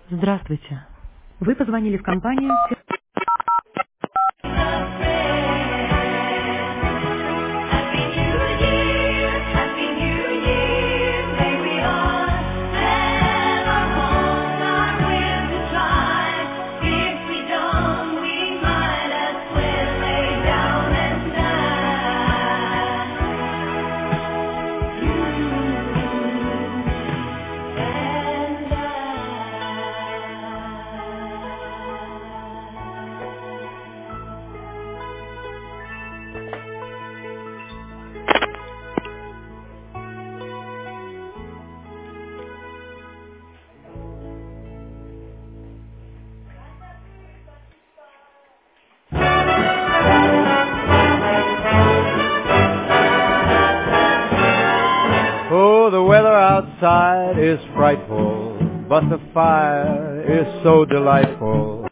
Здравствуйте. Вы позвонили в компанию... Oh, the weather outside is frightful, but the fire is so delightful.